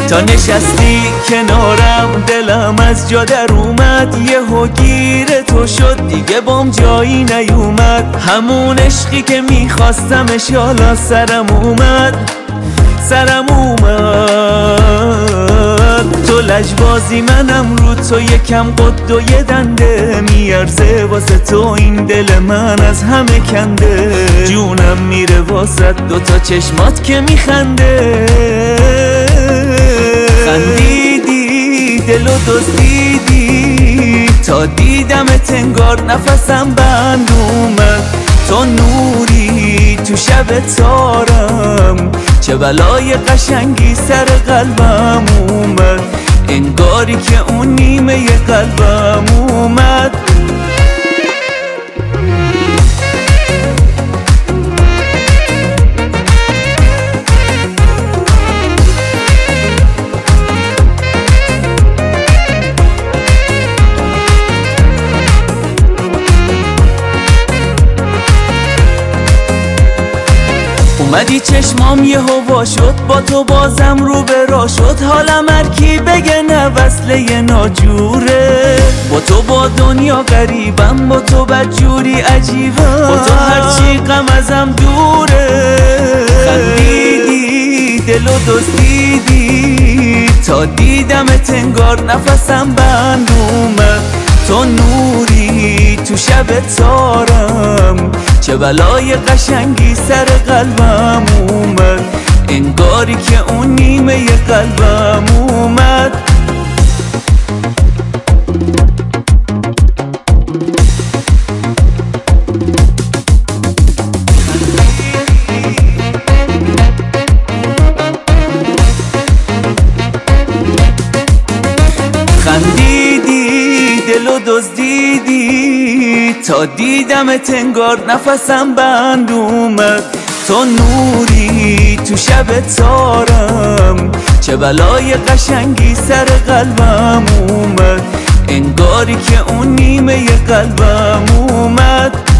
تا نشستی کنارم دلم از جا در اومد، یهو گیر تو شد دیگه بام جایی نیومد. همون عشقی که میخواستمش حالا سرم اومد. تو لجبازی منم رو تو، یکم قد و یه دنده میارزه واسه تو این دل من از همه کنده. جونم میره واسه دوتا چشمات که میخنده. خندیدی دلو دزدیدی تا دیدمت انگار نفسم بند اومد. تو نوری تو شب تارم، چه بلای قشنگی سر قلبم اومد. انگاری که اون نیمه قلبم اومد. اومدی چشمام یه هوا شد، با تو بازم رو به راه شد. حالم هرکی بگه نه وصله ناجوره. با تو با دنیا غریبم، با تو بدجوری عجیبم، با تو هرچی غم ازم دوره. خندیدی دلو دزدیدی تا دیدمت انگار نفسم بند اومد. تو نوری تو شب تارم، چه بلای قشنگی سر قلبم اومد. انگاری که اون نیمه قلبم اومد. خندیدی دلو دزدیدی تا دیدمت انگار نفسم بند اومد. تو نوری تو شب تارم، چه بلای قشنگی سر قلبم اومد. انگاری که اون نیمه قلبم اومد.